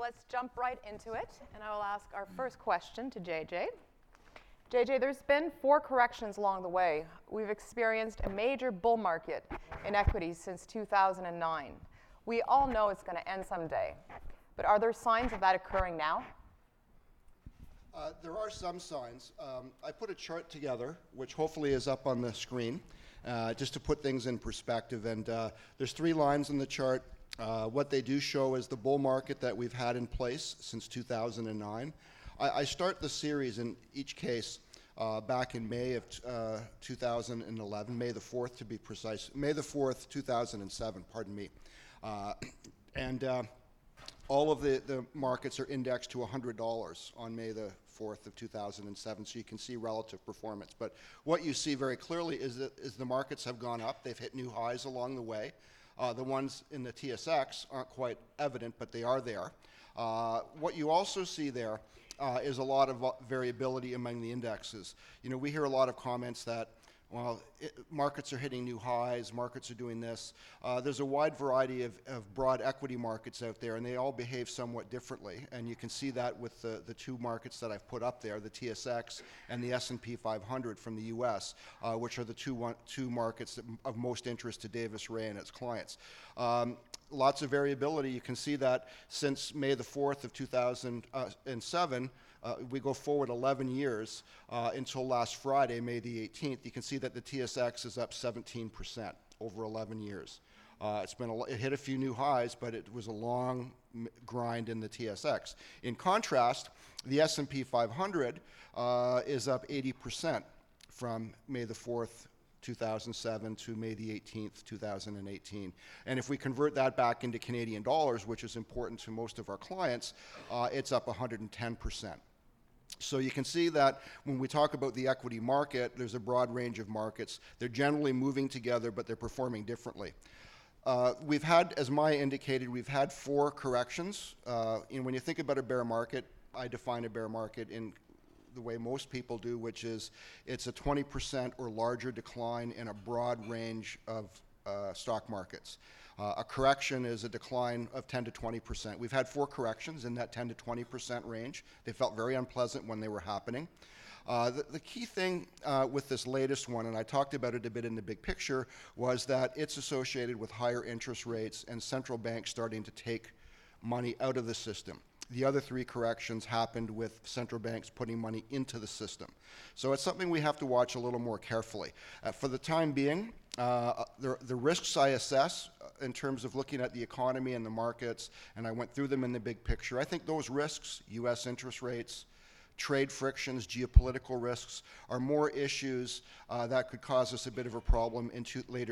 let's jump right into it, and I will ask our first question to JJ. JJ, there's been 4 corrections along the way. We've experienced a major bull market in equities since 2009. We all know it's going to end someday, but are there signs of that occurring now? There are some signs. I put a chart together, which hopefully is up on the screen, just to put things in perspective. And there's 3 lines in the chart. What they do show is the bull market that we've had in place since 2009. I start the series in each case back in May of 2011, May the 4th to be precise, May the 4th, 2007, pardon me. All of the markets are indexed to $100 on May the 4th of 2007, so you can see relative performance. But what you see very clearly is that the markets have gone up. They've hit new highs along the way. The ones in the TSX aren't quite evident, but they are there. What you also see there is a lot of variability among the indexes. You know, we hear a lot of comments that, well, markets are hitting new highs, markets are doing this. There's a wide variety of broad equity markets out there, and they all behave somewhat differently. And you can see that with the 2 markets that I've put up there, the TSX and the S&P 500 from the US, which are the two markets of most interest to Davis Ray and its clients. Lots of variability. You can see that since May the 4th of 2007, we go forward 11 years until last Friday, May the 18th. You can see that the TSX is up 17% over 11 years. It hit a few new highs, but it was a long grind in the TSX. In contrast, the S&P 500 is up 80% from May the 4th, 2007 to May the 18th, 2018. And if we convert that back into Canadian dollars, which is important to most of our clients, it's up 110%. So you can see that when we talk about the equity market, there's a broad range of markets. They're generally moving together, but they're performing differently. We've had, as Maya indicated, we've had 4 corrections. And when you think about a bear market, I define a bear market in the way most people do, which is it's a 20% or larger decline in a broad range of stock markets. A correction is a decline of 10 to 20%. We've had 4 corrections in that 10 to 20% range. They felt very unpleasant when they were happening. The key thing with this latest one, and I talked about it a bit in the big picture, was that it's associated with higher interest rates and central banks starting to take money out of the system. The other 3 corrections happened with central banks putting money into the system. So it's something we have to watch a little more carefully. For the time being, the risks I assess in terms of looking at the economy and the markets, and I went through them in the big picture, I think those risks, US interest rates, trade frictions, geopolitical risks, are more issues that could cause us a bit of a problem in later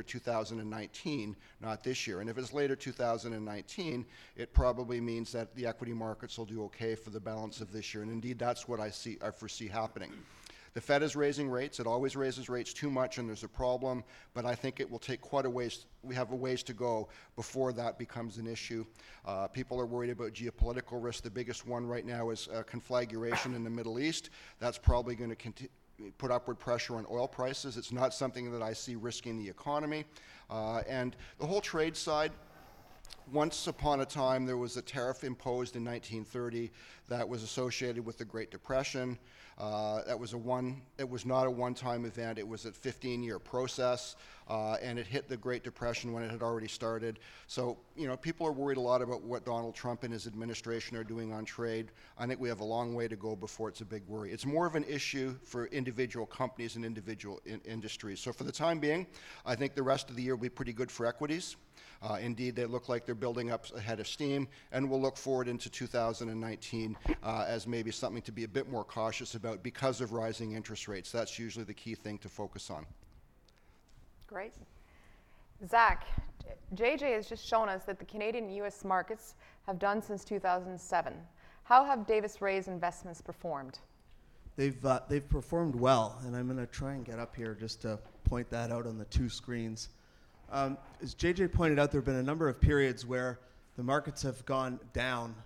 2019, not this year. And if it's later 2019, it probably means that the equity markets will do okay for the balance of this year. And indeed, that's what I foresee happening. The Fed is raising rates. It always raises rates too much, and there's a problem. But I think it will take quite a ways. We have a ways to go before that becomes an issue. People are worried about geopolitical risk. The biggest one right now is conflagration in the Middle East. That's probably going to put upward pressure on oil prices. It's not something that I see risking the economy. And the whole trade side, once upon a time, there was a tariff imposed in 1930 that was associated with the Great Depression. It was not a one-time event. It was a 15-year process, and it hit the Great Depression when it had already started. So, you know, people are worried a lot about what Donald Trump and his administration are doing on trade. I think we have a long way to go before it's a big worry. It's more of an issue for individual companies and individual industries. So for the time being, I think the rest of the year will be pretty good for equities. Indeed, they look like they're building up ahead of steam, and we'll look forward into 2019 as maybe something to be a bit more cautious about because of rising interest rates. That's usually the key thing to focus on. Great. Zach, JJ has just shown us that the Canadian and US markets have done since 2007. How have Davis Ray's investments performed? They've performed well, and I'm going to try and get up here just to point that out on the 2 screens. As JJ pointed out, there have been a number of periods where the markets have gone down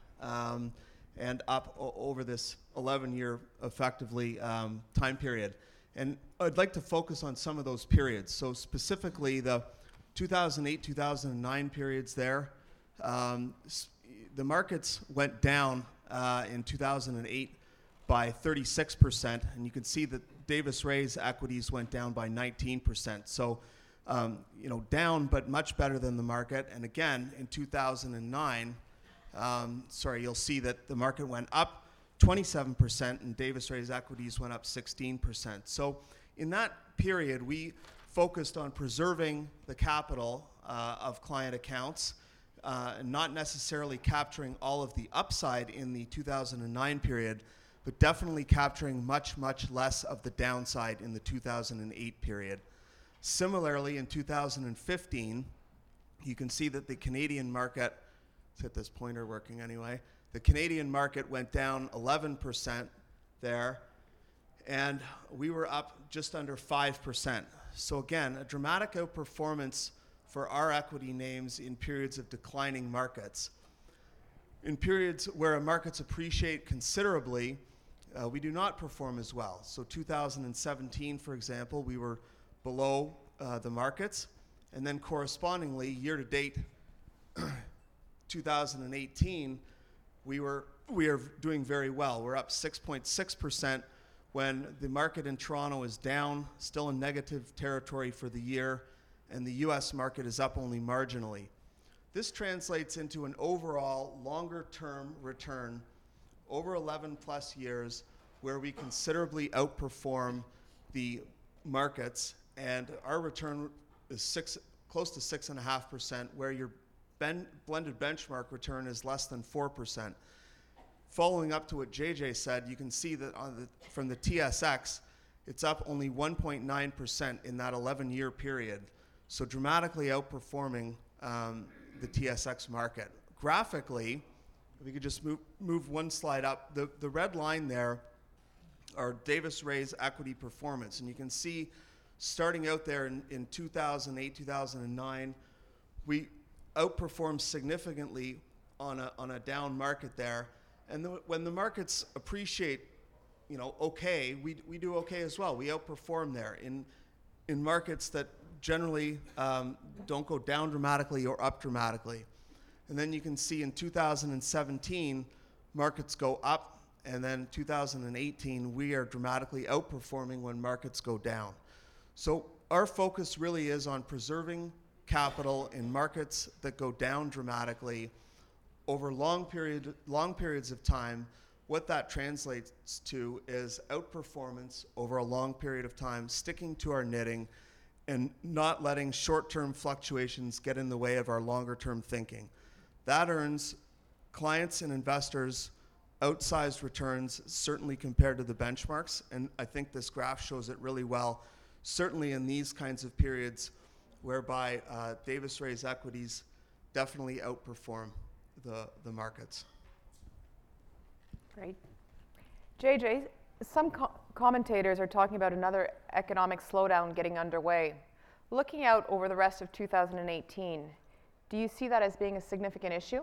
and up over this 11-year, effectively, time period. And I'd like to focus on some of those periods. So specifically, the 2008, 2009 periods there, the markets went down in 2008 by 36%, and you can see that Davis Ray's equities went down by 19%. So, down, but much better than the market. And again, in 2009, you'll see that the market went up 27% and Davis Ray's equities went up 16%. So in that period, we focused on preserving the capital of client accounts, not necessarily capturing all of the upside in the 2009 period, but definitely capturing much, much less of the downside in the 2008 period. Similarly, in 2015, you can see that the Canadian market, let's get this pointer working anyway, the Canadian market went down 11% there, and we were up just under 5%. So again, a dramatic outperformance for our equity names in periods of declining markets. In periods where markets appreciate considerably, we do not perform as well. So 2017, for example, we were below the markets, and then correspondingly, year to date, 2018, we are doing very well. We're up 6.6% when the market in Toronto is down, still in negative territory for the year, and the US market is up only marginally. This translates into an overall longer-term return over 11 plus years where we considerably outperform the markets, and our return is close to 6.5%, where your blended benchmark return is less than 4%. Following up to what JJ said, you can see that from the TSX, it's up only 1.9% in that 11-year period, so dramatically outperforming the TSX market. Graphically, if we could just move one slide up, the red line there are Davis Ray's equity performance, and you can see starting out there in 2008, 2009, we outperformed significantly on a down market there. And when the markets appreciate, okay, we do okay as well. We outperform there in markets that generally don't go down dramatically or up dramatically. And then you can see in 2017, markets go up, and then 2018, we are dramatically outperforming when markets go down. So our focus really is on preserving capital in markets that go down dramatically over long periods of time. What that translates to is outperformance over a long period of time, sticking to our knitting, and not letting short-term fluctuations get in the way of our longer-term thinking. That earns clients and investors outsized returns, certainly compared to the benchmarks, and I think this graph shows it really well, certainly in these kinds of periods whereby Davis Ray's equities definitely outperform the markets. Great. JJ, some commentators are talking about another economic slowdown getting underway. Looking out over the rest of 2018, do you see that as being a significant issue?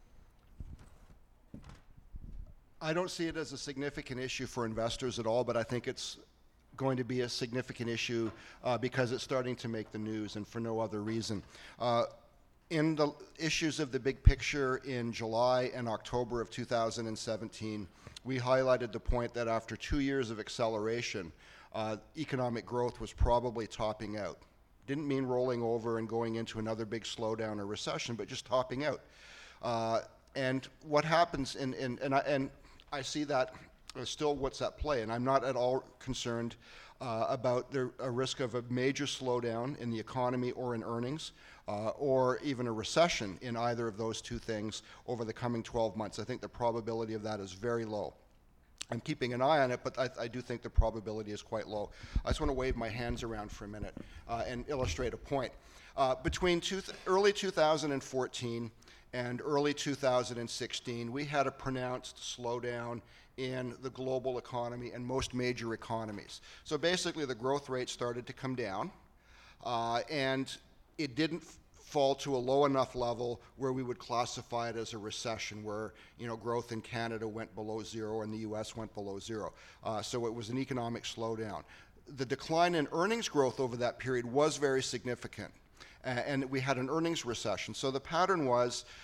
I don't see it as a significant issue for investors at all, but I think it's going to be a significant issue because it's starting to make the news, and for no other reason. In the issues of the big picture in July and October of 2017, we highlighted the point that after 2 years of acceleration, economic growth was probably topping out. Didn't mean rolling over and going into another big slowdown or recession, but just topping out. And what happens, and I see that as still what's at play, and I'm not at all concerned about a risk of a major slowdown in the economy or in earnings, or even a recession in either of those two things over the coming 12 months. I think the probability of that is very low. I'm keeping an eye on it, but I do think the probability is quite low. I just want to wave my hands around for a minute and illustrate a point. Between early 2014 and early 2016, we had a pronounced slowdown in the global economy and most major economies. So basically the growth rate started to come down, and it didn't fall to a low enough level where we would classify it as a recession, where growth in Canada went below zero and the US went below zero. So it was an economic slowdown. The decline in earnings growth over that period was very significant, and we had an earnings recession. So the pattern was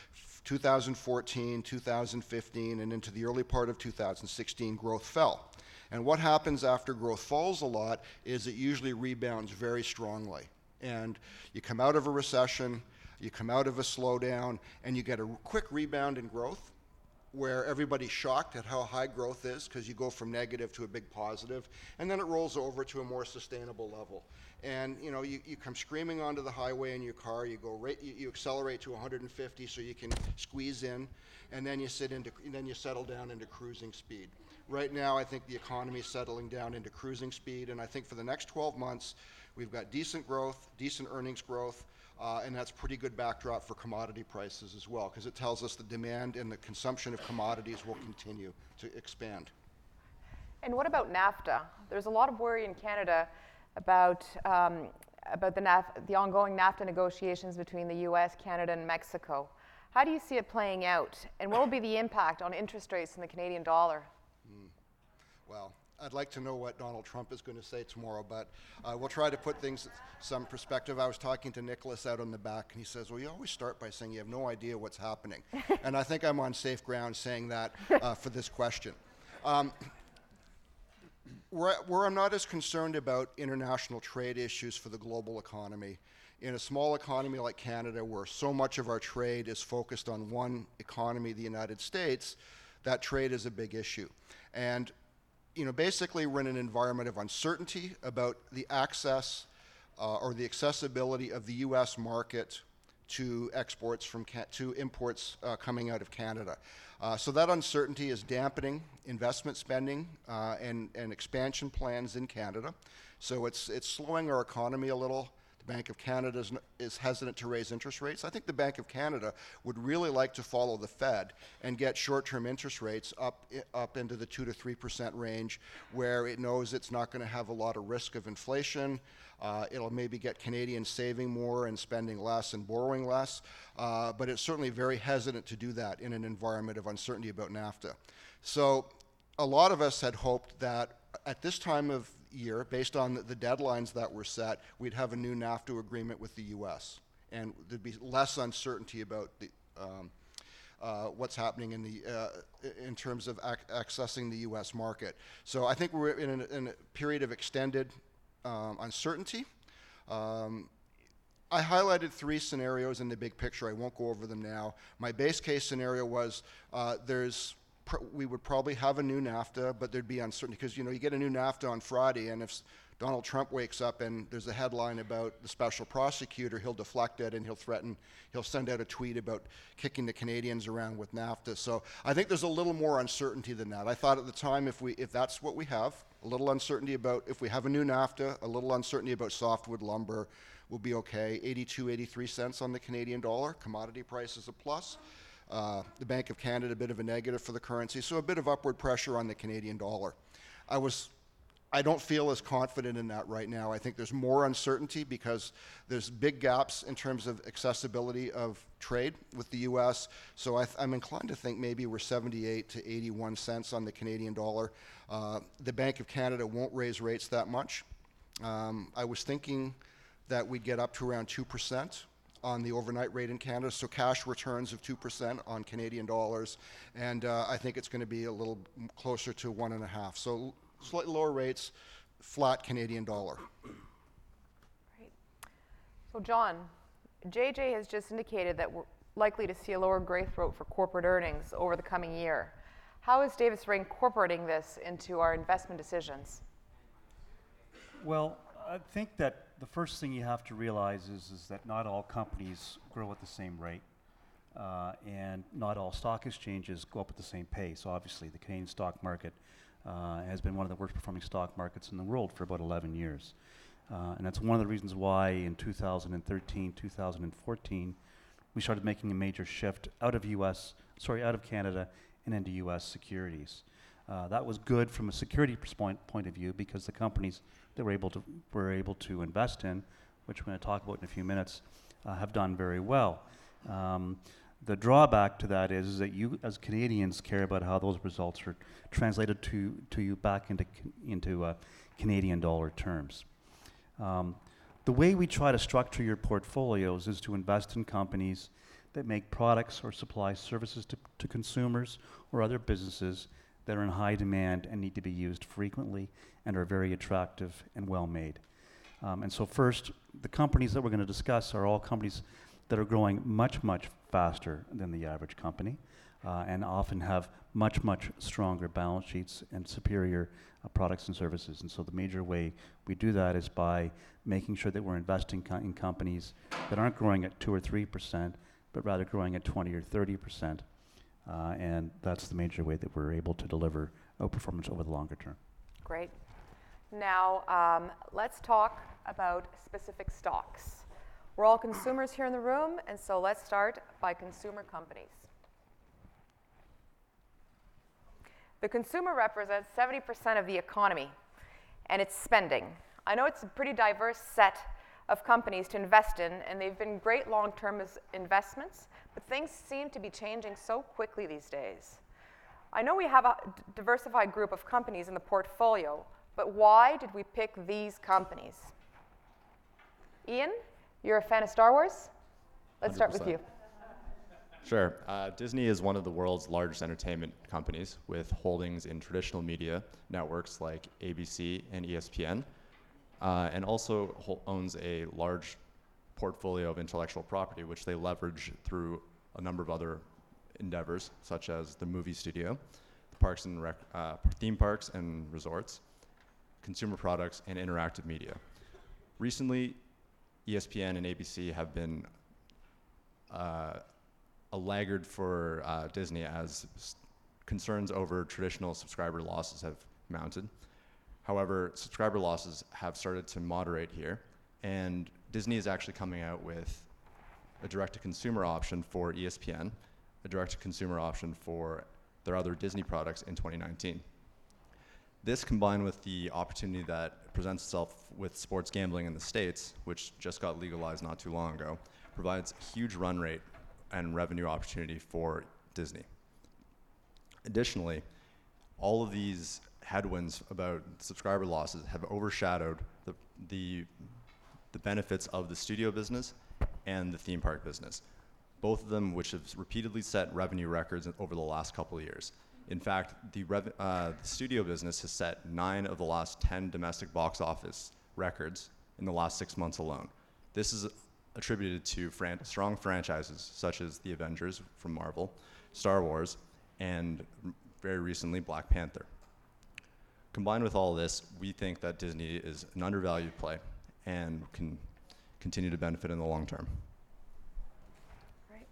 2014, 2015, and into the early part of 2016, growth fell. And what happens after growth falls a lot is it usually rebounds very strongly. And you come out of a recession, you come out of a slowdown, and you get a quick rebound in growth where everybody's shocked at how high growth is because you go from negative to a big positive, and then it rolls over to a more sustainable level. And you know, you come screaming onto the highway in your car, you go you accelerate to 150 so you can squeeze in, and then you settle down into cruising speed. Right now, I think the economy is settling down into cruising speed, and I think for the next 12 months, we've got decent growth, decent earnings growth, and that's pretty good backdrop for commodity prices as well, because it tells us the demand and the consumption of commodities will continue to expand. And what about NAFTA? There's a lot of worry in Canada about the ongoing NAFTA negotiations between the US, Canada, and Mexico. How do you see it playing out? And what will be the impact on interest rates in the Canadian dollar? Well, I'd like to know what Donald Trump is going to say tomorrow, but we'll try to put things in some perspective. I was talking to Nicholas out on the back, and he says, well, you always start by saying you have no idea what's happening. And I think I'm on safe ground saying that for this question. Where I'm not as concerned about international trade issues for the global economy, in a small economy like Canada, where so much of our trade is focused on one economy, the United States, that trade is a big issue. And you know, basically we're in an environment of uncertainty about the access or the accessibility of the U.S. market to exports to imports coming out of Canada. So that uncertainty is dampening investment spending and expansion plans in Canada. So it's slowing our economy a little. The Bank of Canada is hesitant to raise interest rates. I think the Bank of Canada would really like to follow the Fed and get short-term interest rates up into the 2 to 3% range, where it knows it's not going to have a lot of risk of inflation. It'll maybe get Canadians saving more and spending less and borrowing less, but it's certainly very hesitant to do that in an environment of uncertainty about NAFTA. So a lot of us had hoped that at this time of year, based on the deadlines that were set, we'd have a new NAFTA agreement with the U.S. and there'd be less uncertainty about the, what's happening in terms of accessing the U.S. market. So I think we're in a period of extended uncertainty. I highlighted 3 scenarios in the big picture. I won't go over them now. My base case scenario was we would probably have a new NAFTA, but there'd be uncertainty because, you know, you get a new NAFTA on Friday, and if Donald Trump wakes up and there's a headline about the special prosecutor, he'll deflect it and he'll send out a tweet about kicking the Canadians around with NAFTA. So I think there's a little more uncertainty than that. I thought at the time if that's what we have, a little uncertainty about if we have a new NAFTA, a little uncertainty about softwood lumber will be okay. 82, 83 cents on the Canadian dollar. Commodity price is a plus. The Bank of Canada, a bit of a negative for the currency, so a bit of upward pressure on the Canadian dollar. I don't feel as confident in that right now. I think there's more uncertainty because there's big gaps in terms of accessibility of trade with the U.S., so I'm inclined to think maybe we're 78 to 81 cents on the Canadian dollar. The Bank of Canada won't raise rates that much. I was thinking that we'd get up to around 2% on the overnight rate in Canada, so cash returns of 2% on Canadian dollars, and I think it's going to be a little closer to 1.5%. So slightly lower rates, flat Canadian dollar. Right. So John, JJ has just indicated that we're likely to see a lower growth rate for corporate earnings over the coming year. How is Davis Ray incorporating this into our investment decisions? Well, I think that the first thing you have to realize is that not all companies grow at the same rate, and not all stock exchanges go up at the same pace. Obviously, the Canadian stock market has been one of the worst performing stock markets in the world for about 11 years. And that's one of the reasons why in 2013, 2014, we started making a major shift out of Canada and into U.S. securities. That was good from a security point of view because the companies that we're able to invest in, which we're going to talk about in a few minutes, have done very well. The drawback to that is that you, as Canadians, care about how those results are translated to you back into Canadian dollar terms. The way we try to structure your portfolios is to invest in companies that make products or supply services to consumers or other businesses that are in high demand and need to be used frequently and are very attractive and well made. And so first, the companies that we're going to discuss are all companies that are growing much, much faster than the average company and often have much, much stronger balance sheets and superior products and services. And so the major way we do that is by making sure that we're investing in companies that aren't growing at 2 or 3%, but rather growing at 20 or 30%. And that's the major way that we're able to deliver outperformance over the longer term. Great. Now, let's talk about specific stocks. We're all consumers here in the room, and so let's start by consumer companies. The consumer represents 70% of the economy and its spending. I know it's a pretty diverse set of companies to invest in, and they've been great long-term investments, but things seem to be changing so quickly these days. I know we have a diversified group of companies in the portfolio, but why did we pick these companies? Ian, you're a fan of Star Wars? Let's start with 100%. you. Sure. Disney is one of the world's largest entertainment companies with holdings in traditional media networks like ABC and ESPN, and also owns a large portfolio of intellectual property, which they leverage through a number of other endeavors, such as the movie studio, parks and theme parks and resorts, consumer products, and interactive media. Recently, ESPN and ABC have been a laggard for Disney as concerns over traditional subscriber losses have mounted. However, subscriber losses have started to moderate here, and Disney is actually coming out with a direct-to-consumer option for ESPN, a direct-to-consumer option for their other Disney products in 2019. This, combined with the opportunity that presents itself with sports gambling in the States, which just got legalized not too long ago, provides a huge run rate and revenue opportunity for Disney. Additionally, all of these headwinds about subscriber losses have overshadowed the benefits of the studio business and the theme park business, both of them which have repeatedly set revenue records over the last couple of years. In fact, the studio business has set 9 of the last 10 domestic box office records in the last 6 months alone. This is attributed to strong franchises such as The Avengers from Marvel, Star Wars, and very recently Black Panther. Combined with all this, we think that Disney is an undervalued play and can continue to benefit in the long term. Right.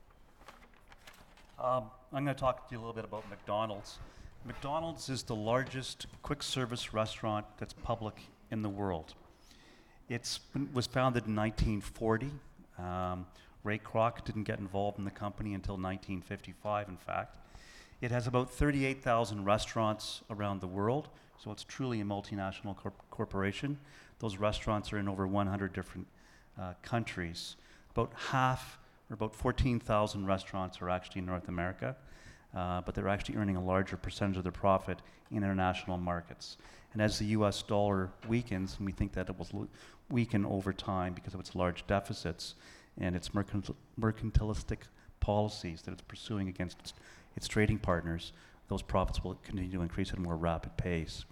I'm going to talk to you a little bit about McDonald's. McDonald's is the largest quick service restaurant that's public in the world. It was founded in 1940. Ray Kroc didn't get involved in the company until 1955, in fact. It has about 38,000 restaurants around the world, so it's truly a multinational corporation. Those restaurants are in over 100 different countries. About half, or about 14,000 restaurants are actually in North America, but they're actually earning a larger percentage of their profit in international markets. And as the US dollar weakens, and we think that it will weaken over time because of its large deficits and its mercantilistic policies that it's pursuing against its trading partners, those profits will continue to increase at a more rapid pace.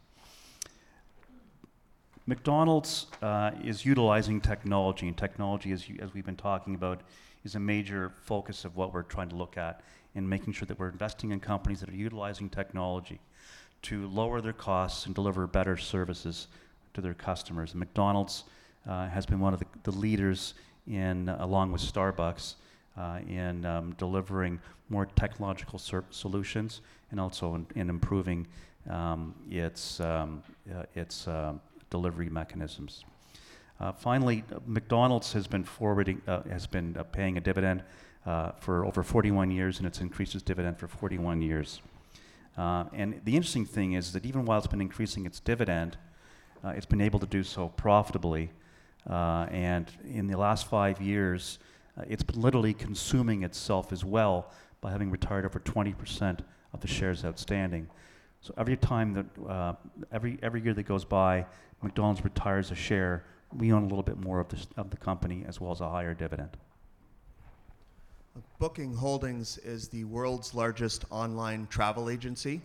McDonald's is utilizing technology, and technology, as we've been talking about, is a major focus of what we're trying to look at in making sure that we're investing in companies that are utilizing technology to lower their costs and deliver better services to their customers. And McDonald's has been one of the leaders in, along with Starbucks, in delivering more technological solutions and also in improving its delivery mechanisms. Finally, McDonald's has been paying a dividend for over 41 years, and it's increased its dividend for 41 years. And the interesting thing is that even while it's been increasing its dividend, it's been able to do so profitably. And in the last 5 years, it's been literally consuming itself as well by having retired over 20% of the shares outstanding. So every time that every year that goes by, McDonald's retires a share, we own a little bit more of the company as well as a higher dividend. Booking Holdings is the world's largest online travel agency.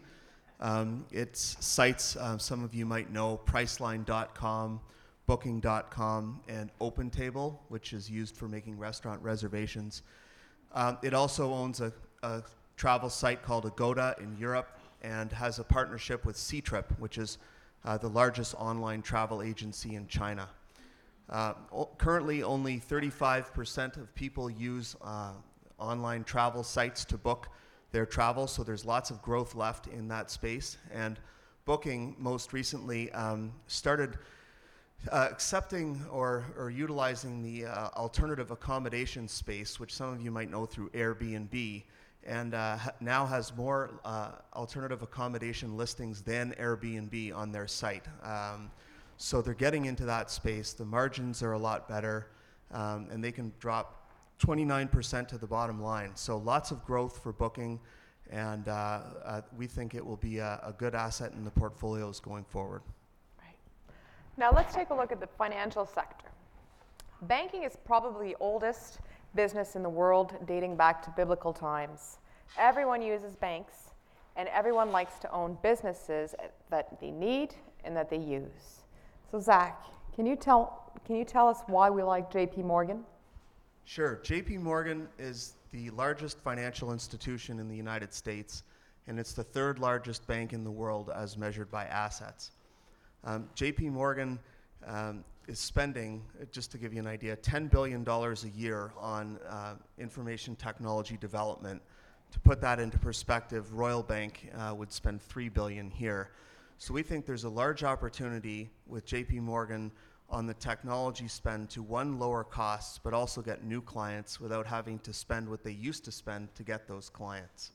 Its sites, some of you might know, Priceline.com, Booking.com, and OpenTable, which is used for making restaurant reservations. It also owns a travel site called Agoda in Europe and has a partnership with Ctrip, which is the largest online travel agency in China. Currently, only 35% of people use online travel sites to book their travel, so there's lots of growth left in that space. And Booking most recently started accepting or utilizing the alternative accommodation space, which some of you might know through Airbnb, and now has more alternative accommodation listings than Airbnb on their site. So they're getting into that space. The margins are a lot better, and they can drop 29% to the bottom line. So lots of growth for Booking, and we think it will be a good asset in the portfolios going forward. Right. Now let's take a look at the financial sector. Banking is probably the oldest business in the world, dating back to biblical times. Everyone uses banks, and everyone likes to own businesses that they need and that they use. So Zach, can you tell us why we like J.P. Morgan? Sure. J.P. Morgan is the largest financial institution in the United States, and it's the third largest bank in the world as measured by assets. J.P. Morgan is spending, just to give you an idea, $10 billion a year on information technology development. To put that into perspective, Royal Bank would spend $3 billion here. So we think there's a large opportunity with J.P. Morgan on the technology spend to, one, lower costs, but also get new clients without having to spend what they used to spend to get those clients.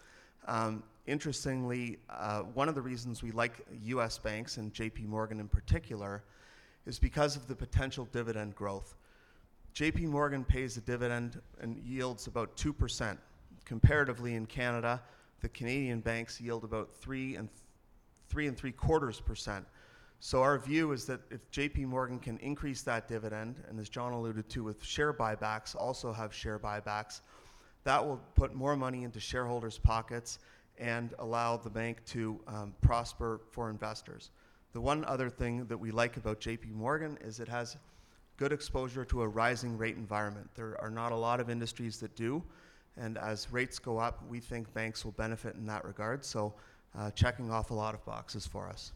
Interestingly, one of the reasons we like U.S. banks, and J.P. Morgan in particular, is because of the potential dividend growth. J.P. Morgan pays a dividend and yields about 2%. Comparatively in Canada, the Canadian banks yield about 3.75%. So our view is that if J.P. Morgan can increase that dividend, and as John alluded to with share buybacks, also have share buybacks, that will put more money into shareholders' pockets and allow the bank to prosper for investors. The one other thing that we like about J.P. Morgan is it has good exposure to a rising rate environment. There are not a lot of industries that do, and as rates go up, we think banks will benefit in that regard. So checking off a lot of boxes for us.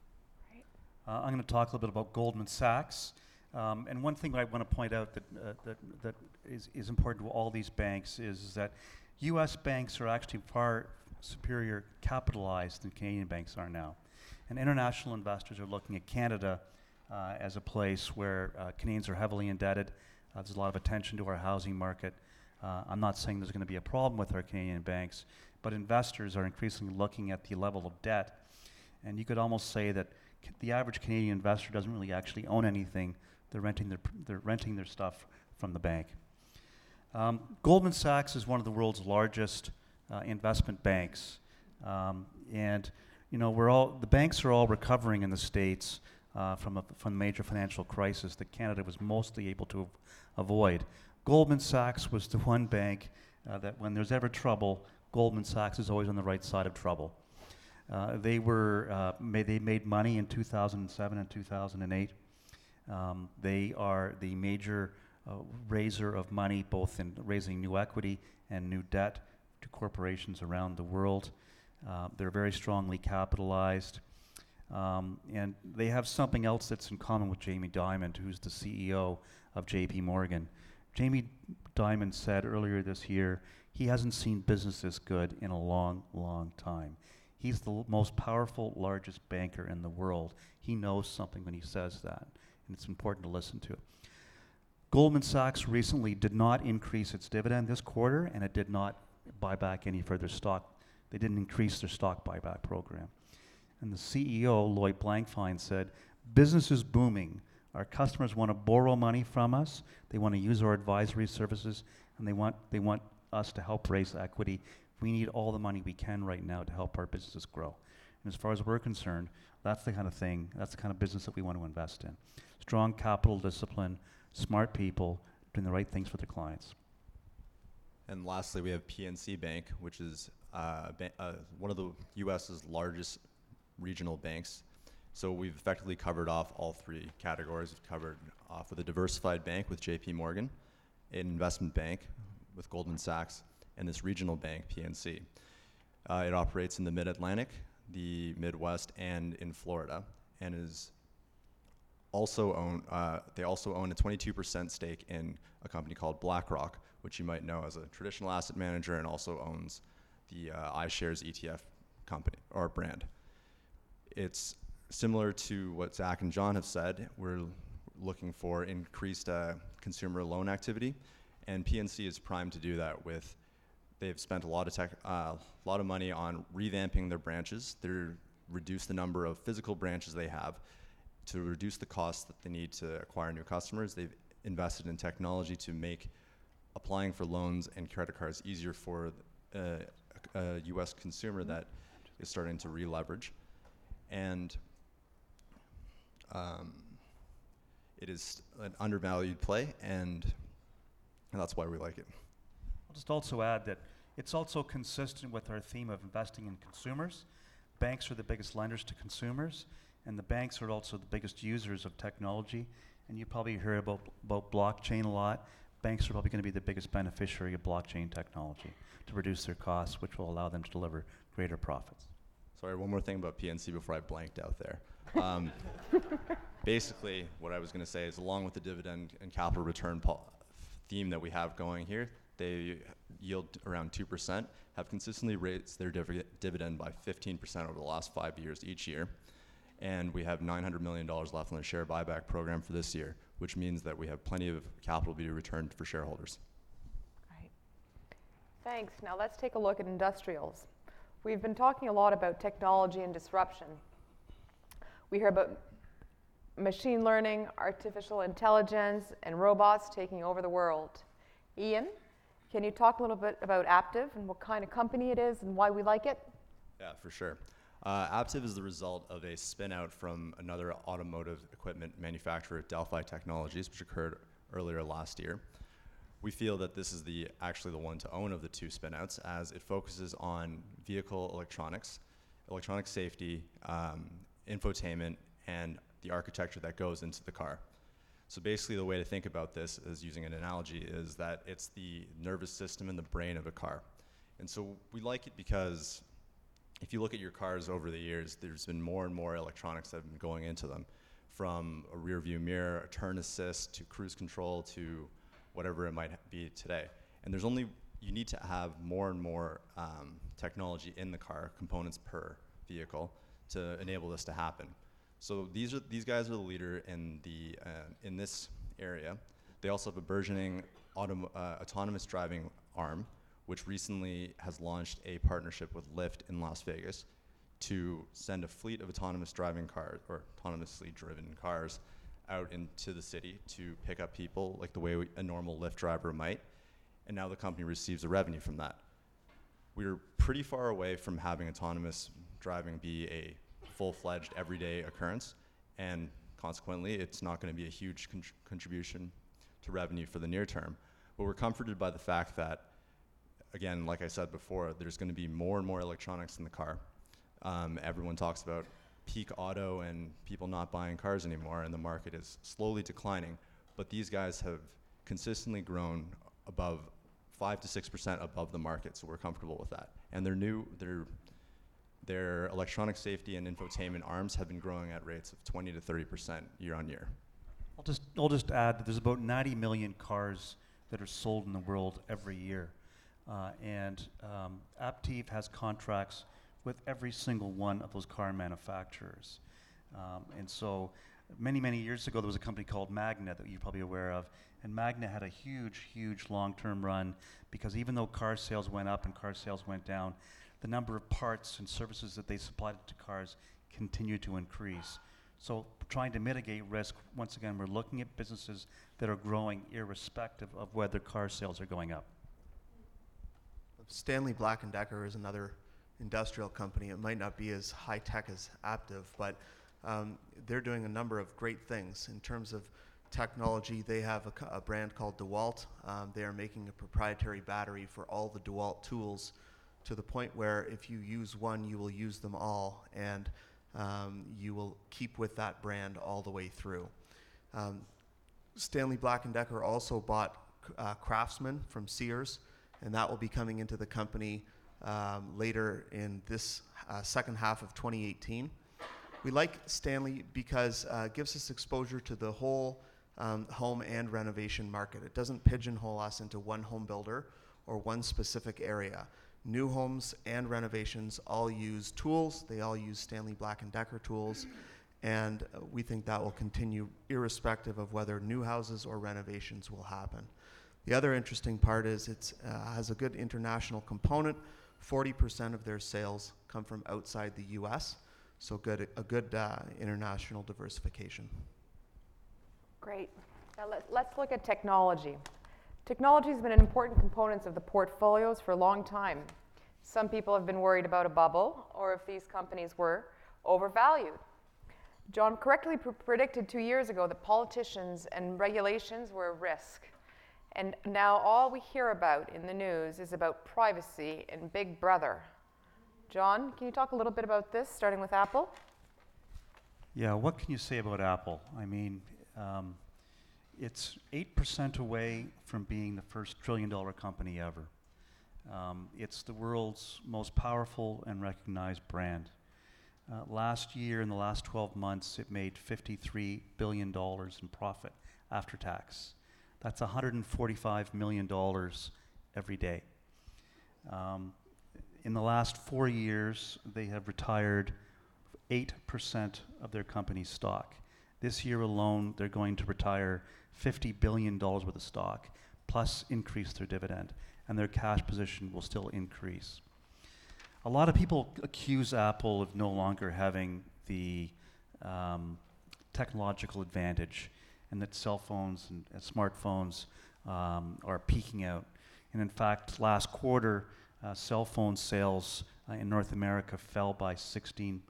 I'm going to talk a little bit about Goldman Sachs. And one thing I want to point out that is important to all these banks is that U.S. banks are actually far superior capitalized than Canadian banks are now. And international investors are looking at Canada as a place where Canadians are heavily indebted. There's a lot of attention to our housing market. I'm not saying there's going to be a problem with our Canadian banks, but investors are increasingly looking at the level of debt. And you could almost say that the average Canadian investor doesn't really actually own anything. They're renting their stuff from the bank. Goldman Sachs is one of the world's largest investment banks, and the banks are all recovering in the States from the major financial crisis that Canada was mostly able to avoid. Goldman Sachs was the one bank that when there's ever trouble, Goldman Sachs is always on the right side of trouble. They made money in 2007 and 2008. They are the major raiser of money, both in raising new equity and new debt to corporations around the world. They're very strongly capitalized. And they have something else that's in common with Jamie Dimon, who's the CEO of J.P. Morgan. Jamie Dimon said earlier this year he hasn't seen business this good in a long, long time. He's the most powerful, largest banker in the world. He knows something when he says that, and it's important to listen to. Goldman Sachs recently did not increase its dividend this quarter, and it did not buy back any further stock. They didn't increase their stock buyback program. And the CEO, Lloyd Blankfein, said, "Business is booming. Our customers want to borrow money from us. They want to use our advisory services, and they want us to help raise equity. We need all the money we can right now to help our businesses grow." And as far as we're concerned, that's the kind of thing, that's the kind of business that we want to invest in. Strong capital discipline, smart people, doing the right things for their clients. And lastly, we have PNC Bank, which is one of the U.S.'s largest regional banks. So we've effectively covered off all three categories. We've covered off with a diversified bank with JP Morgan, an investment bank with Goldman Sachs, and this regional bank, PNC. It operates in the Mid-Atlantic, the Midwest, and in Florida, and is also they also own a 22% stake in a company called BlackRock, which you might know as a traditional asset manager, and also owns the iShares ETF company or brand. It's similar to what Zach and John have said. We're looking for increased consumer loan activity, and PNC is primed to do that with. They've spent a lot of money on revamping their branches. They're reduced the number of physical branches they have to reduce the costs that they need to acquire new customers. They've invested in technology to make applying for loans and credit cards easier for a U.S. consumer that is starting to re-leverage. And it is an undervalued play, and that's why we like it. I'll just also add that it's also consistent with our theme of investing in consumers. Banks are the biggest lenders to consumers, and the banks are also the biggest users of technology. And you probably hear about blockchain a lot. Banks are probably going to be the biggest beneficiary of blockchain technology to reduce their costs, which will allow them to deliver greater profits. Sorry, one more thing about PNC before I blanked out there. Basically, what I was going to say is along with the dividend and capital return theme that we have going here, they yield around 2%, have consistently raised their dividend by 15% over the last 5 years each year. And we have $900 million left on the share buyback program for this year, which means that we have plenty of capital to be returned for shareholders. Right. Thanks. Now let's take a look at industrials. We've been talking a lot about technology and disruption. We hear about machine learning, artificial intelligence, and robots taking over the world. Ian, can you talk a little bit about Aptiv and what kind of company it is and why we like it? Yeah, for sure. Aptiv is the result of a spin-out from another automotive equipment manufacturer, Delphi Technologies, which occurred earlier last year. We feel that this is actually the one to own of the two spin-outs, as it focuses on vehicle electronics, electronic safety, infotainment, and the architecture that goes into the car. So basically the way to think about this, is using an analogy, is that it's the nervous system and the brain of a car. And so we like it because if you look at your cars over the years, there's been more and more electronics that have been going into them, from a rear view mirror, a turn assist, to cruise control, to whatever it might be today. And you need to have more and more technology in the car, components per vehicle, to enable this to happen. So these guys are the leader in this area. They also have a burgeoning autonomous driving arm, which recently has launched a partnership with Lyft in Las Vegas to send a fleet of autonomous driving cars, or autonomously driven cars, out into the city to pick up people like the way a normal Lyft driver might. And now the company receives a revenue from that. We're pretty far away from having autonomous driving be a full-fledged everyday occurrence, and consequently it's not going to be a huge contribution to revenue for the near term. But we're comforted by the fact that, again, like I said before, there's going to be more and more electronics in the car. Everyone talks about peak auto and people not buying cars anymore, and the market is slowly declining. But these guys have consistently grown above 5 to 6% above the market, so we're comfortable with that. And their electronic safety and infotainment arms have been growing at rates of 20 to 30% year on year. I'll just add that there's about 90 million cars that are sold in the world every year. And Aptiv has contracts with every single one of those car manufacturers. And so many, many years ago, there was a company called Magna that you're probably aware of. And Magna had a huge, huge long-term run, because even though car sales went up and car sales went down, the number of parts and services that they supplied to cars continued to increase. So trying to mitigate risk, once again, we're looking at businesses that are growing irrespective of whether car sales are going up. Stanley Black & Decker is another industrial company. It might not be as high-tech as Aptiv, but they're doing a number of great things in terms of technology, they have a brand called DeWalt. They are making a proprietary battery for all the DeWalt tools, to the point where if you use one, you will use them all, and you will keep with that brand all the way through. Stanley Black & Decker also bought Craftsman from Sears, and that will be coming into the company later in this second half of 2018. We like Stanley because it gives us exposure to the whole home and renovation market. It doesn't pigeonhole us into one home builder or one specific area. New homes and renovations all use tools. They all use Stanley Black & Decker tools, and we think that will continue irrespective of whether new houses or renovations will happen. The other interesting part is it has a good international component. 40% of their sales come from outside the US, so a good international diversification. Great. Now let's look at technology. Technology has been an important component of the portfolios for a long time. Some people have been worried about a bubble, or if these companies were overvalued. John correctly predicted 2 years ago that politicians and regulations were a risk. And now all we hear about in the news is about privacy and Big Brother. John, can you talk a little bit about this, starting with Apple? Yeah, what can you say about Apple? I mean, it's 8% away from being the first trillion-dollar company ever. It's the world's most powerful and recognized brand. Last year, in the last 12 months, it made $53 billion in profit after tax. That's $145 million every day. In the last 4 years, they have retired 8% of their company's stock. This year alone, they're going to retire $50 billion worth of stock, plus increase their dividend, and their cash position will still increase. A lot of people accuse Apple of no longer having the technological advantage, and that cell phones and smartphones are peaking out. And in fact, last quarter, cell phone sales in North America fell by 16%.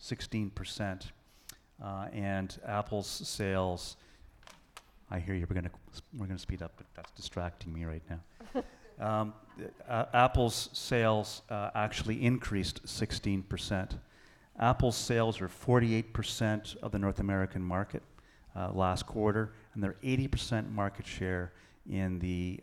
And Apple's sales, I hear you, we're gonna speed up, but that's distracting me right now. Apple's sales actually increased 16%. Apple's sales are 48% of the North American market last quarter, and they're 80% market share in the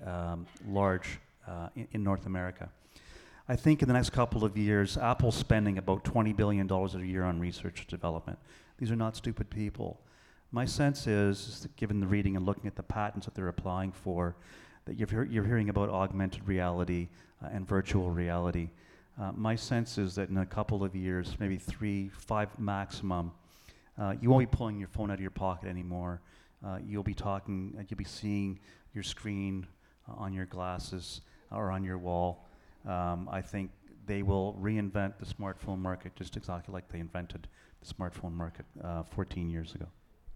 in North America. I think in the next couple of years, Apple's spending about $20 billion a year on research and development. These are not stupid people. My sense is that given the reading and looking at the patents that they're applying for, that you're hearing about augmented reality and virtual reality. My sense is that in a couple of years, maybe 3, 5 maximum, you won't be pulling your phone out of your pocket anymore. You'll be seeing your screen on your glasses or on your wall. I think they will reinvent the smartphone market just exactly like they invented the smartphone market 14 years ago.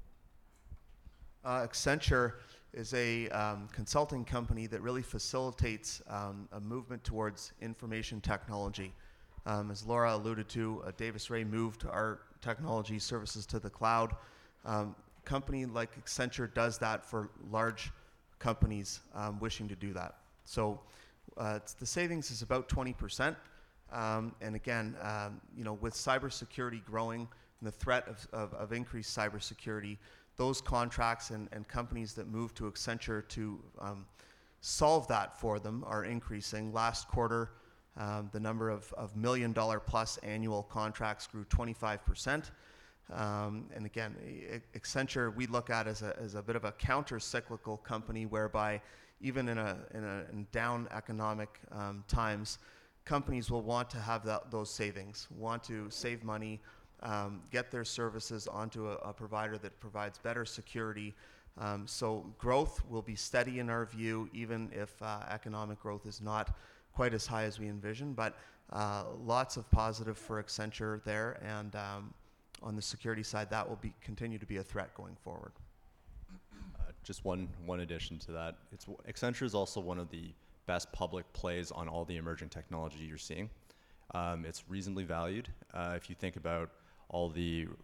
Accenture is a consulting company that really facilitates a movement towards information technology. As Laura alluded to, Davis Ray moved our technology services to the cloud. Company like Accenture does that for large companies wishing to do that. So the savings is about 20%. And again, with cybersecurity growing and the threat of increased cybersecurity, those contracts and companies that move to Accenture to solve that for them are increasing. Last quarter, the number of $1 million plus annual contracts grew 25%. And again, Accenture we look at as a bit of a counter-cyclical company, whereby even in down economic times, companies will want to have those savings, want to save money, get their services onto a provider that provides better security. So growth will be steady in our view, even if economic growth is not quite as high as we envision, but lots of positive for Accenture there, and on the security side, that will continue to be a threat going forward. Just one addition to that. Accenture is also one of the best public plays on all the emerging technology you're seeing. It's reasonably valued. If you think about all the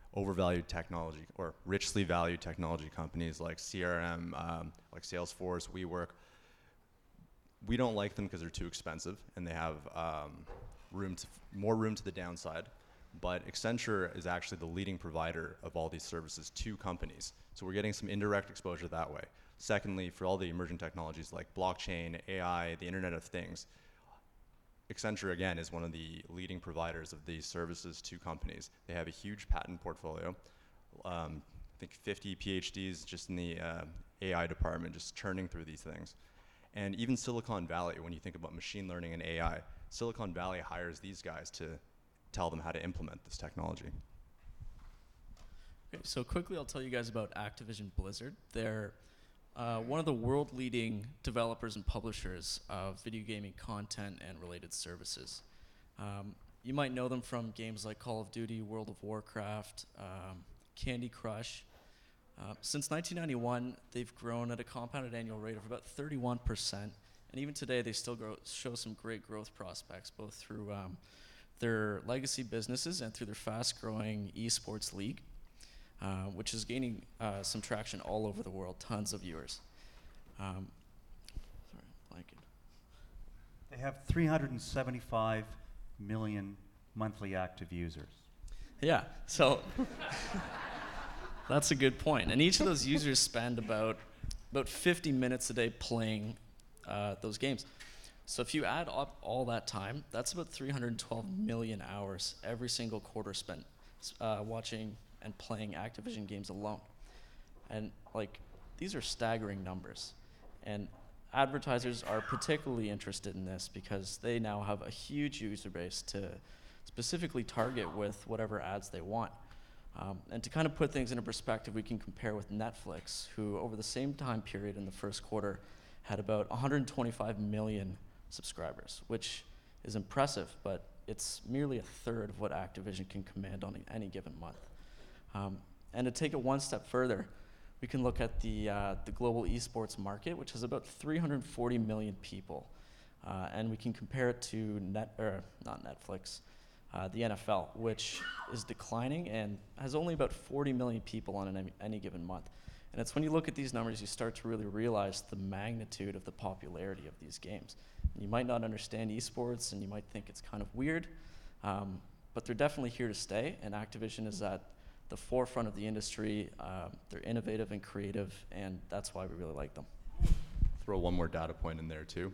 overvalued technology or richly valued technology companies like CRM, like Salesforce, WeWork. We don't like them because they're too expensive and they have more room to the downside. But Accenture is actually the leading provider of all these services to companies. So we're getting some indirect exposure that way. Secondly, for all the emerging technologies like blockchain, AI, the Internet of Things, Accenture, again, is one of the leading providers of these services to companies. They have a huge patent portfolio. I think 50 PhDs just in the AI department, just churning through these things. And even Silicon Valley, when you think about machine learning and AI, Silicon Valley hires these guys to tell them how to implement this technology. Okay, so quickly I'll tell you guys about Activision Blizzard. They're one of the world-leading developers and publishers of video gaming content and related services. You might know them from games like Call of Duty, World of Warcraft, Candy Crush. Since 1991, they've grown at a compounded annual rate of about 31%, and even today they still show some great growth prospects, both through their legacy businesses and through their fast-growing esports league, which is gaining some traction all over the world, tons of viewers. They have 375 million monthly active users. Yeah, so that's a good point. And each of those users spend about 50 minutes a day playing those games. So if you add up all that time, that's about 312 million hours every single quarter spent watching and playing Activision games alone. And these are staggering numbers. And advertisers are particularly interested in this because they now have a huge user base to specifically target with whatever ads they want. And to kind of put things into perspective, we can compare with Netflix, who over the same time period in the first quarter had about 125 million subscribers, which is impressive, but it's merely a third of what Activision can command on any given month. And to take it one step further, we can look at the global esports market, which has about 340 million people. And we can compare it to not Netflix, the NFL, which is declining and has only about 40 million people on any given month. And it's when you look at these numbers, you start to really realize the magnitude of the popularity of these games. And you might not understand esports, and you might think it's kind of weird, but they're definitely here to stay, and Activision is at the forefront of the industry. They're innovative and creative, and that's why we really like them. Throw one more data point in there too.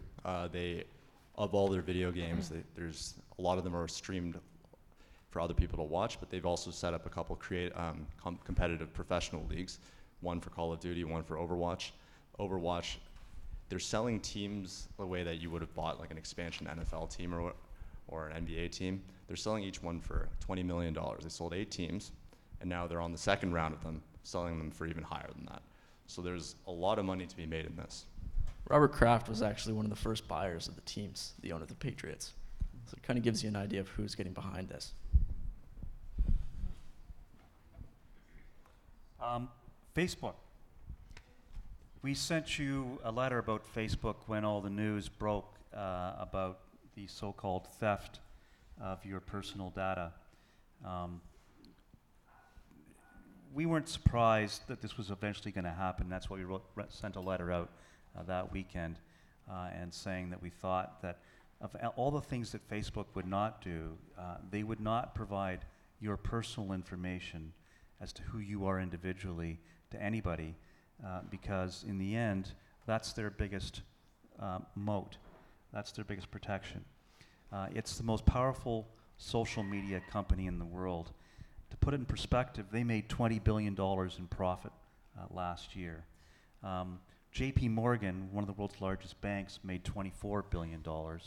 Of all their video games, there's a lot of them are streamed for other people to watch, but they've also set up a couple competitive professional leagues, one for Call of Duty, one for Overwatch. Overwatch, they're selling teams the way that you would have bought like an expansion NFL team or an NBA team. They're selling each one for $20 million. They sold 8 teams, and now they're on the second round of them, selling them for even higher than that. So there's a lot of money to be made in this. Robert Kraft was actually one of the first buyers of the teams, the owner of the Patriots. So it kind of gives you an idea of who's getting behind this. Facebook. We sent you a letter about Facebook when all the news broke about the so-called theft of your personal data. We weren't surprised that this was eventually going to happen. That's why we sent a letter out that weekend and saying that we thought that of all the things that Facebook would not do, they would not provide your personal information as to who you are individually to anybody, because in the end, that's their biggest moat. That's their biggest protection. It's the most powerful social media company in the world. To put it in perspective, they made $20 billion in profit last year. JP Morgan, one of the world's largest banks, made $24 billion.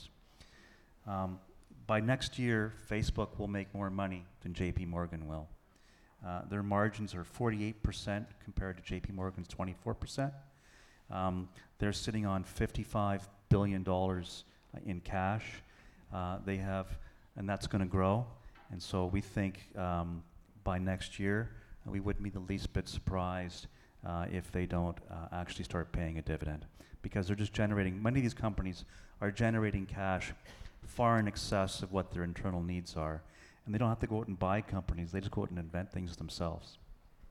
By next year, Facebook will make more money than JP Morgan will. Their margins are 48% compared to JP Morgan's 24%. They're sitting on $55 billion in cash. They have, and that's going to grow. And so we think by next year, we wouldn't be the least bit surprised if they don't actually start paying a dividend, because they're just generating, many of these companies are generating cash far in excess of what their internal needs are. and they don't have to go out and buy companies. They just go out and invent things themselves.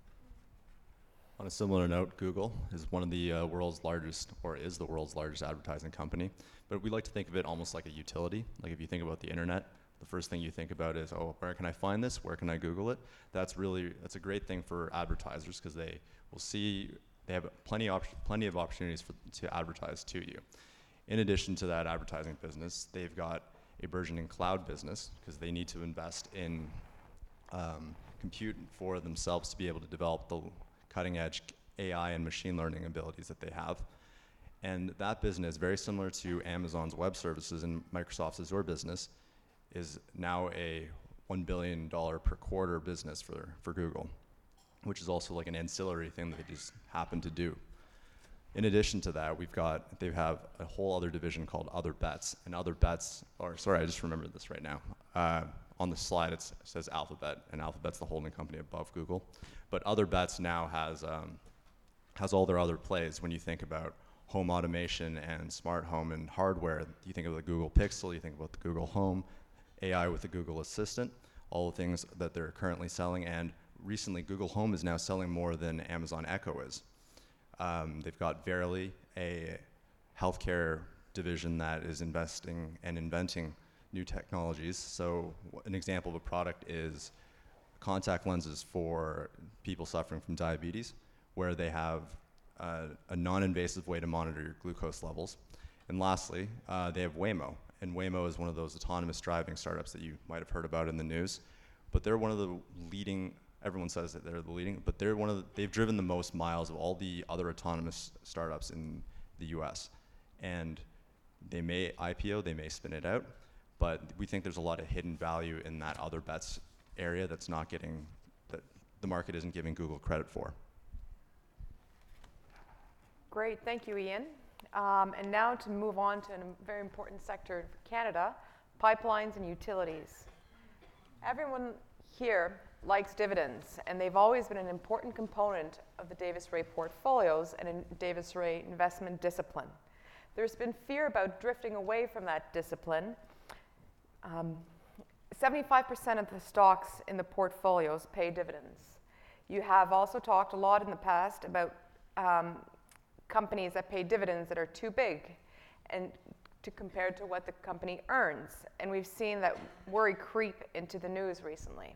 On a similar note, Google is one of the world's largest, or is the world's largest advertising company. But we like to think of it almost like a utility. Like if you think about the internet, the first thing you think about is, oh, where can I find this? Where can I Google it? That's a great thing for advertisers because they will see, they have plenty of opportunities to advertise to you. In addition to that advertising business, they've got a burgeoning cloud business because they need to invest in compute for themselves to be able to develop the cutting edge AI and machine learning abilities that they have. And that business, very similar to Amazon's web services and Microsoft's Azure business, is now a $1 billion per quarter business for Google, which is also like an ancillary thing that they just happen to do. In addition to that, they have a whole other division called Other Bets, and Other Bets, I just remembered this right now. On the slide, it says Alphabet, and Alphabet's the holding company above Google. But Other Bets now has all their other plays. When you think about home automation and smart home and hardware, you think of the Google Pixel, you think about the Google Home, AI with the Google Assistant, all the things that they're currently selling. And recently, Google Home is now selling more than Amazon Echo is. They've got Verily, a healthcare division that is investing and inventing new technologies. So an example of a product is contact lenses for people suffering from diabetes, where they have a non-invasive way to monitor your glucose levels. And lastly, they have Waymo. And Waymo is one of those autonomous driving startups that you might have heard about in the news. But they're one of the leading, everyone says that they're the leading, but they've driven the most miles of all the other autonomous startups in the US. And they may IPO, they may spin it out, but we think there's a lot of hidden value in that Other Bets area that the market isn't giving Google credit for. Great, thank you, Ian. And now to move on to a very important sector for Canada, pipelines and utilities. Everyone here likes dividends, and they've always been an important component of the Davis Ray portfolios and in Davis Ray investment discipline. There's been fear about drifting away from that discipline. 75% of the stocks in the portfolios pay dividends. You have also talked a lot in the past about companies that pay dividends that are too big and compared to what the company earns. And we've seen that worry creep into the news recently.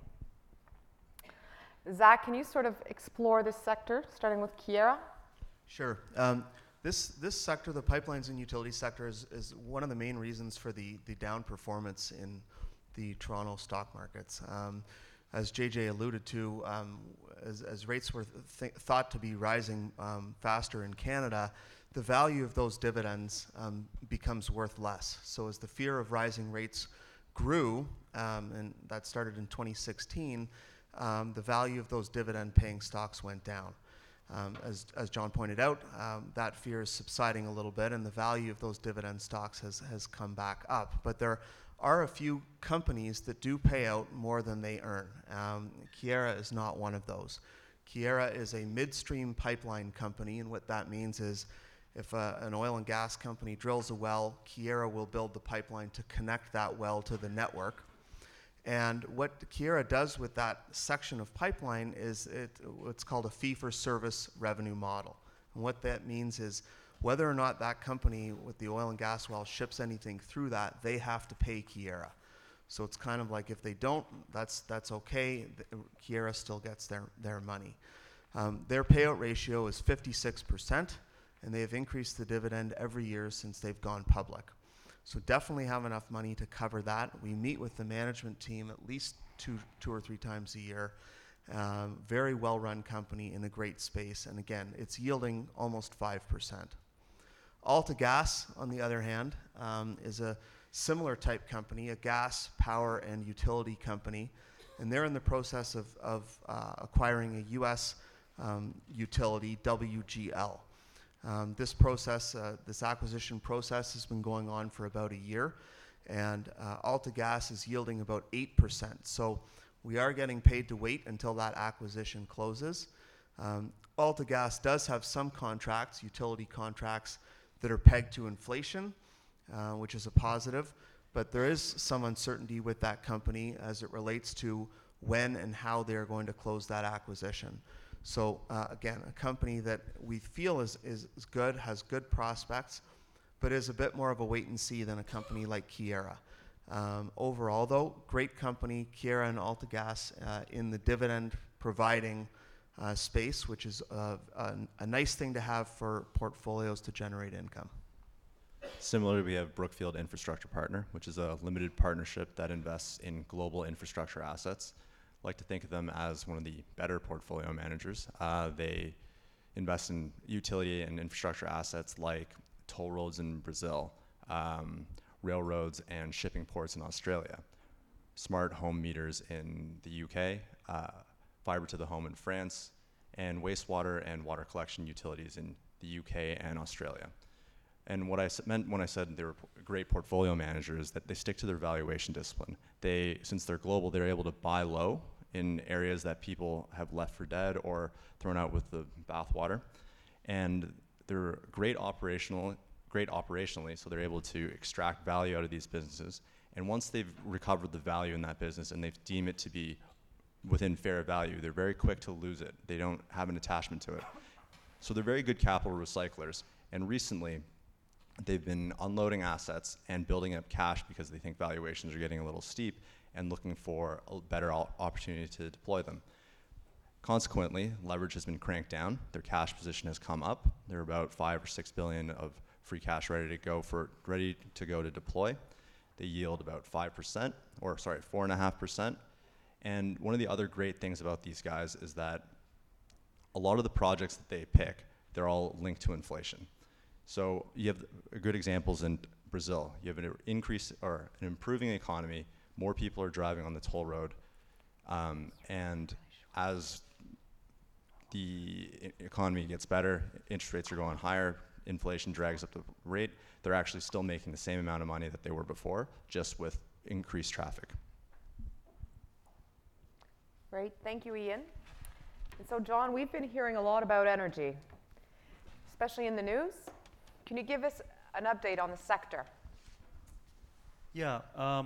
Zach, can you sort of explore this sector, starting with Keyera? Sure. This sector, the pipelines and utility sector, is one of the main reasons for the down performance in the Toronto stock markets. As JJ alluded to, as rates were thought to be rising faster in Canada, the value of those dividends becomes worth less. So as the fear of rising rates grew, and that started in 2016, the value of those dividend-paying stocks went down. As John pointed out, that fear is subsiding a little bit, and the value of those dividend stocks has come back up. But there are a few companies that do pay out more than they earn. Keyera is not one of those. Keyera is a midstream pipeline company, and what that means is if an oil and gas company drills a well, Keyera will build the pipeline to connect that well to the network. And what Keyera does with that section of pipeline is what's called a fee-for-service revenue model. And what that means is whether or not that company with the oil and gas well ships anything through that, they have to pay Keyera. So it's kind of like if they don't, that's okay. Keyera still gets their money. Their payout ratio is 56%, and they have increased the dividend every year since they've gone public. So definitely have enough money to cover that. We meet with the management team at least two or three times a year. Very well-run company in a great space, and again, it's yielding almost 5%. AltaGas, on the other hand, is a similar type company, a gas, power, and utility company, and they're in the process of acquiring a U.S. Utility, WGL. This acquisition process has been going on for about a year, and AltaGas is yielding about 8%. So we are getting paid to wait until that acquisition closes. AltaGas does have some contracts, utility contracts, that are pegged to inflation, which is a positive, but there is some uncertainty with that company as it relates to when and how they're going to close that acquisition. So again, a company that we feel is good, has good prospects, but is a bit more of a wait and see than a company like Keyera. Overall, though, great company, Keyera and AltaGas, in the dividend providing space, which is a nice thing to have for portfolios to generate income. Similarly, we have Brookfield Infrastructure Partner, which is a limited partnership that invests in global infrastructure assets. I like to think of them as one of the better portfolio managers. They invest in utility and infrastructure assets like toll roads in Brazil, railroads and shipping ports in Australia, smart home meters in the UK, fiber to the home in France, and wastewater and water collection utilities in the UK and Australia. And what I meant when I said they were great portfolio managers is that they stick to their valuation discipline. Since they're global, they're able to buy low in areas that people have left for dead or thrown out with the bathwater. And they're great operationally, so they're able to extract value out of these businesses. And once they've recovered the value in that business and they've deemed it to be within fair value, they're very quick to lose it. They don't have an attachment to it. So they're very good capital recyclers. And recently, they've been unloading assets and building up cash because they think valuations are getting a little steep and looking for a better opportunity to deploy them. Consequently, leverage has been cranked down. Their cash position has come up. They're about $5 or $6 billion of free cash ready to go to deploy. They yield about 4.5%. And one of the other great things about these guys is that a lot of the projects that they pick, they're all linked to inflation. So you have good examples in Brazil. You have an increase or an improving economy. More people are driving on the toll road. And as the economy gets better, interest rates are going higher, inflation drags up the rate. They're actually still making the same amount of money that they were before, just with increased traffic. Great, thank you, Ian. And so, John, we've been hearing a lot about energy, especially in the news. Can you give us an update on the sector? Yeah,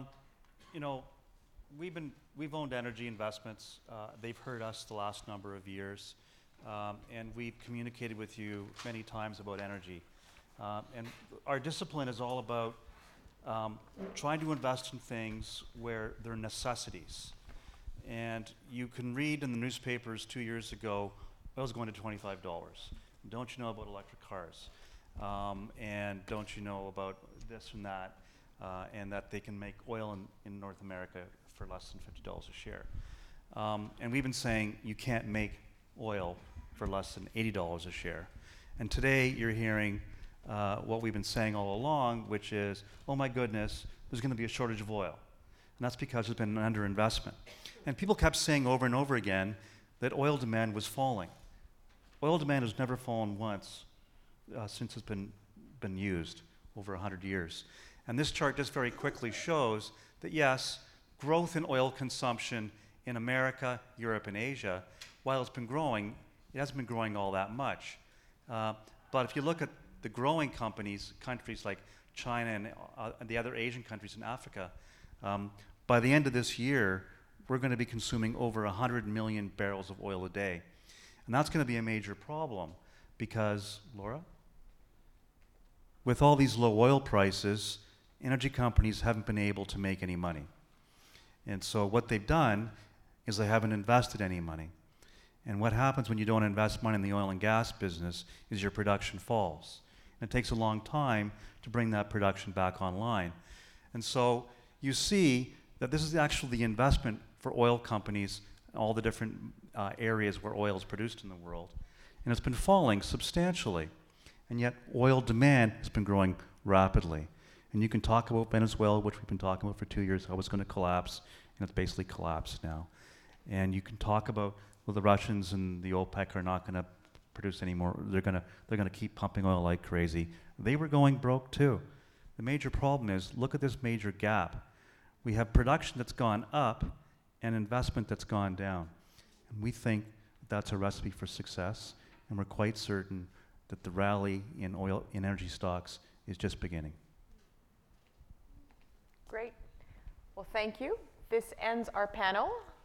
we've owned energy investments. They've hurt us the last number of years, and we've communicated with you many times about energy. And our discipline is all about trying to invest in things where they're necessities. And you can read in the newspapers 2 years ago, oil's going to $25. Don't you know about electric cars? And don't you know about this and that? And that they can make oil in North America for less than $50 a share. And we've been saying you can't make oil for less than $80 a share. And today you're hearing what we've been saying all along, which is, oh my goodness, there's going to be a shortage of oil. And that's because there's been an underinvestment. And people kept saying over and over again that oil demand was falling. Oil demand has never fallen once since it's been used over 100 years. And this chart just very quickly shows that yes, growth in oil consumption in America, Europe, and Asia, while it's been growing, it hasn't been growing all that much. But if you look at the growing countries like China and the other Asian countries in Africa, by the end of this year, we're going to be consuming over 100 million barrels of oil a day. And that's going to be a major problem because, Laura, with all these low oil prices, energy companies haven't been able to make any money. And so what they've done is they haven't invested any money. And what happens when you don't invest money in the oil and gas business is your production falls. And it takes a long time to bring that production back online. And so you see that this is actually the investment for oil companies in all the different areas where oil is produced in the world. And it's been falling substantially. And yet oil demand has been growing rapidly. And you can talk about Venezuela, which we've been talking about for 2 years, how it's going to collapse, and it's basically collapsed now. And you can talk about, well, the Russians and the OPEC are not going to produce any more. They're going to keep pumping oil like crazy. They were going broke too. The major problem is, look at this major gap. We have production that's gone up and investment that's gone down. And we think that's a recipe for success, and we're quite certain that the rally in oil, in energy stocks is just beginning. Great. Well, thank you. This ends our panel.